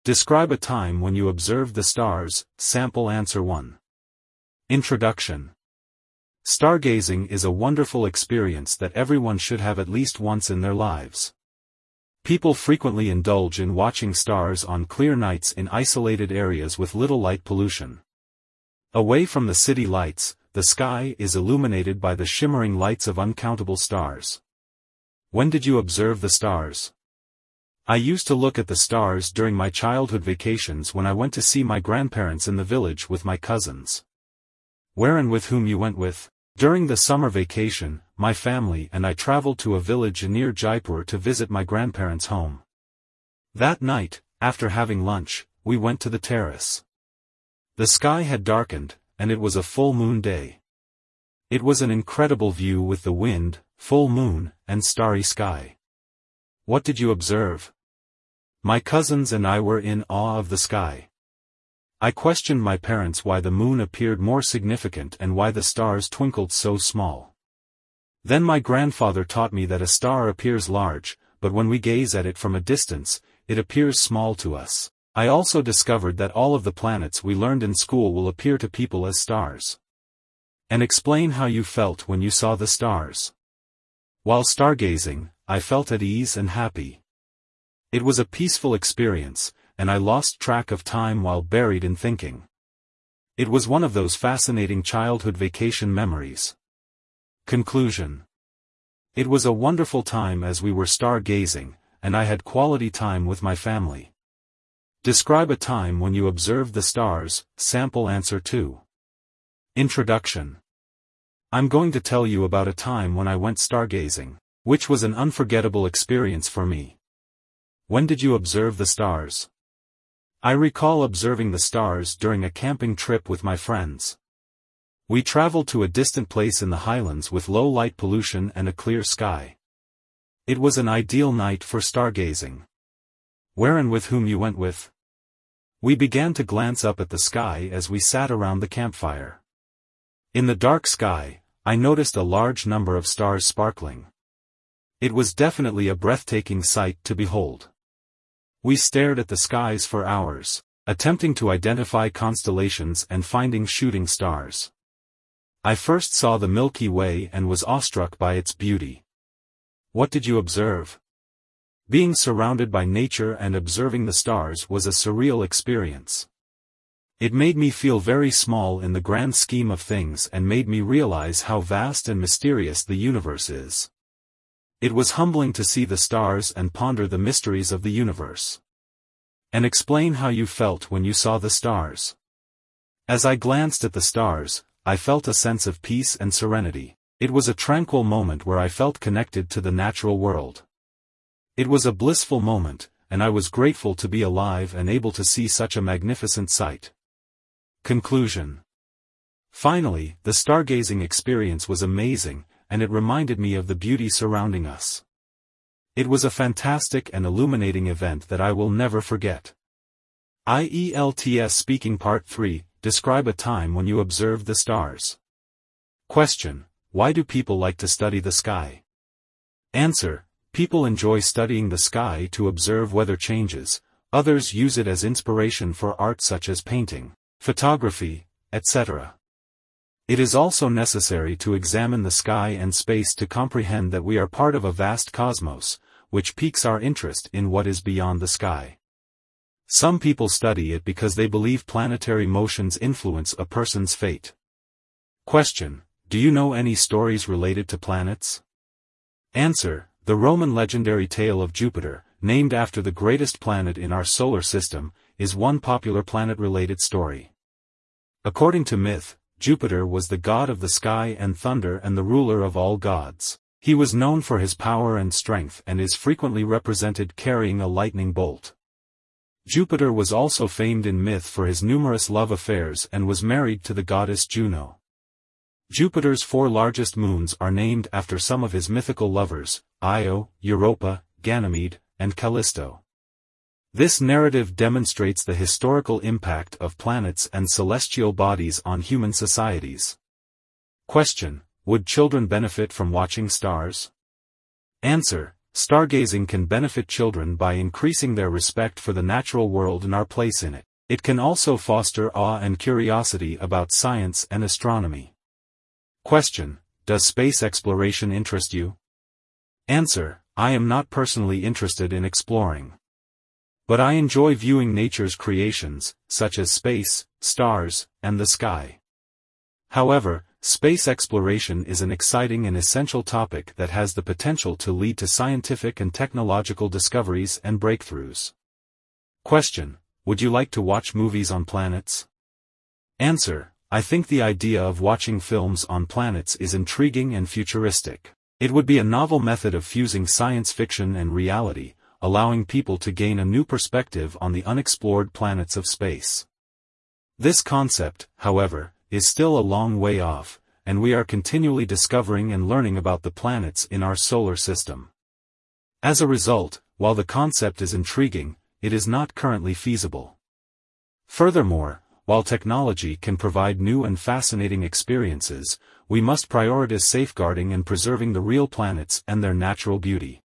Describe a time when you observed the stars. Sample answer 1. Introduction. Stargazing is a wonderful experience that everyone should have at least once in their lives. People frequently indulge in watching stars on clear nights in isolated areas with little light pollution. Away from the city lights, the sky is illuminated by the shimmering lights of uncountable stars. When did you observe the stars? I used to look at the stars during my childhood vacations when I went to see my grandparents in the village with my cousins. Where and with whom you went with? During the summer vacation, my family and I traveled to a village near Jaipur to visit my grandparents' home. That night, after having lunch, we went to the terrace. The sky had darkened, and it was a full moon day. It was an incredible view with the wind, full moon, and starry sky. What did you observe? My cousins and I were in awe of the sky. I questioned my parents why the moon appeared more significant and why the stars twinkled so small. Then my grandfather taught me that a star appears large, but when we gaze at it from a distance, it appears small to us. I also discovered that all of the planets we learned in school will appear to people as stars. And explain how you felt when you saw the stars. While stargazing, I felt at ease and happy. It was a peaceful experience, and I lost track of time while buried in thinking. It was one of those fascinating childhood vacation memories. Conclusion. It was a wonderful time as we were stargazing, and I had quality time with my family. Describe a time when you observed the stars. Sample answer 2. Introduction. I'm going to tell you about a time when I went stargazing, which was an unforgettable experience for me. When did you observe the stars? I recall observing the stars during a camping trip with my friends. We traveled to a distant place in the highlands with low light pollution and a clear sky. It was an ideal night for stargazing. Where and with whom you went with? We began to glance up at the sky as we sat around the campfire. In the dark sky, I noticed a large number of stars sparkling. It was definitely a breathtaking sight to behold. We stared at the skies for hours, attempting to identify constellations and finding shooting stars. I first saw the Milky Way and was awestruck by its beauty. What did you observe? Being surrounded by nature and observing the stars was a surreal experience. It made me feel very small in the grand scheme of things and made me realize how vast and mysterious the universe is. It was humbling to see the stars and ponder the mysteries of the universe. And explain how you felt when you saw the stars. As I glanced at the stars, I felt a sense of peace and serenity. It was a tranquil moment where I felt connected to the natural world. It was a blissful moment, and I was grateful to be alive and able to see such a magnificent sight. Conclusion. Finally, the stargazing experience was amazing, and it reminded me of the beauty surrounding us. It was a fantastic and illuminating event that I will never forget. IELTS Speaking Part 3, Describe a time when you observed the stars. Question. Why do people like to study the sky? Answer. People enjoy studying the sky to observe weather changes, others use it as inspiration for art such as painting, photography, etc. It is also necessary to examine the sky and space to comprehend that we are part of a vast cosmos, which piques our interest in what is beyond the sky. Some people study it because they believe planetary motions influence a person's fate. Question. Do you know any stories related to planets? Answer. The Roman legendary tale of Jupiter, named after the greatest planet in our solar system, is one popular planet-related story. According to myth, Jupiter was the god of the sky and thunder and the ruler of all gods. He was known for his power and strength and is frequently represented carrying a lightning bolt. Jupiter was also famed in myth for his numerous love affairs and was married to the goddess Juno. Jupiter's 4 largest moons are named after some of his mythical lovers, Io, Europa, Ganymede, and Callisto. This narrative demonstrates the historical impact of planets and celestial bodies on human societies. Question. Would children benefit from watching stars? Answer. stargazing can benefit children by increasing their respect for the natural world and our place in it. It can also foster awe and curiosity about science and astronomy. Question: does space exploration interest you? Answer: I am not personally interested in exploring. But I enjoy viewing nature's creations, such as space, stars, and the sky. However, space exploration is an exciting and essential topic that has the potential to lead to scientific and technological discoveries and breakthroughs. Question: would you like to watch movies on planets? Answer: I think the idea of watching films on planets is intriguing and futuristic. It would be a novel method of fusing science fiction and reality, allowing people to gain a new perspective on the unexplored planets of space. This concept, however, is still a long way off, and we are continually discovering and learning about the planets in our solar system. As a result, while the concept is intriguing, it is not currently feasible. Furthermore, while technology can provide new and fascinating experiences, we must prioritize safeguarding and preserving the real planets and their natural beauty.